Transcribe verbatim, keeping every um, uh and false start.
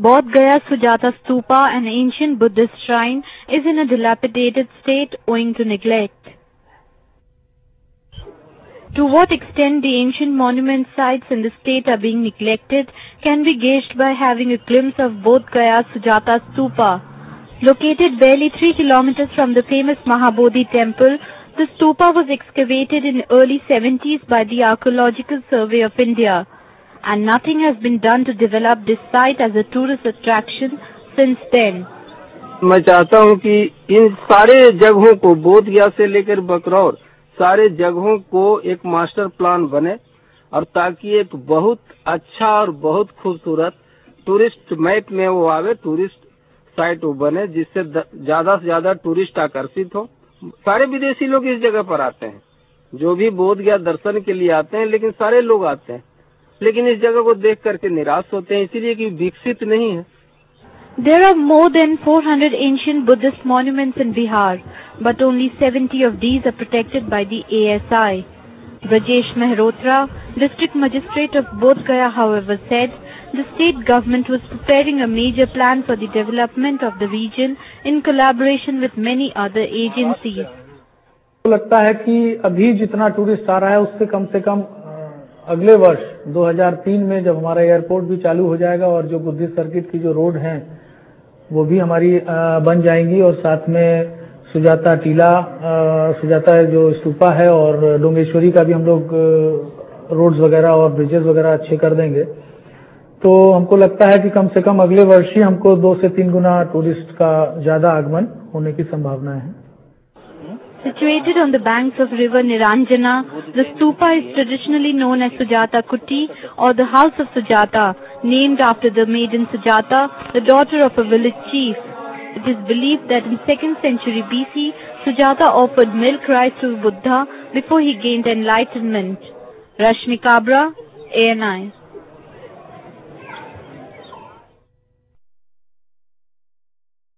Bodh Gaya Sujata Stupa, an ancient Buddhist shrine, is in a dilapidated state owing to neglect. To what extent the ancient monument sites in the state are being neglected can be gauged by having a glimpse of Bodh Gaya Sujata Stupa. Located barely three kilometers from the famous Mahabodhi temple, the stupa was excavated in early seventies by the Archaeological Survey of India, and nothing has been done to develop this site as a tourist attraction since then. मैं चाहता हूं कि इन सारे जगहों को बोध गया से लेकर बकरौर सारे जगहों को एक मास्टर प्लान बने और ताकि एक बहुत अच्छा और बहुत खूबसूरत टूरिस्ट मैप में वो आवे, टूरिस्ट साइट वो बने जिससे ज्यादा से ज्यादा टूरिस्ट आकर्षित हो। सारे विदेशी लोग इस जगह पर आते हैं, जो भी बोध गया दर्शन के लिए आते हैं, लेकिन सारे लोग आते हैं, लेकिन इस जगह को देख करके निराश होते हैं, इसीलिए कि विकसित नहीं है। There are more than four hundred ancient Buddhist monuments in Bihar, but only seventy of these are protected by the A S I. Brajesh Mehrotra, District Magistrate of Bodh Gaya, however, said the state government was preparing a major plan for the development of the region in collaboration with many other agencies. लगता है कि अभी जितना tourist आ रहा है उससे कम से कम अगले वर्ष दो हज़ार तीन में जब हमारा एयरपोर्ट भी चालू हो जाएगा और जो बुद्धिस्ट सर्किट की जो रोड हैं वो भी हमारी बन जाएंगी और साथ में सुजाता टीला, सुजाता जो स्तूपा है और डोंगेश्वरी का भी हम लोग रोड्स वगैरह और ब्रिजेस वगैरह अच्छे कर देंगे। तो हमको लगता है कि कम से कम अगले वर्ष ही हमको दो से तीन गुना टूरिस्ट का ज्यादा आगमन होने की संभावना है। Situated on the banks of river Niranjana, the stupa is traditionally known as Sujata Kuti or the House of Sujata, named after the maiden Sujata, the daughter of a village chief. It is believed that in second century B C, Sujata offered milk rice to Buddha before he gained enlightenment. Rashmi Kabra, A N I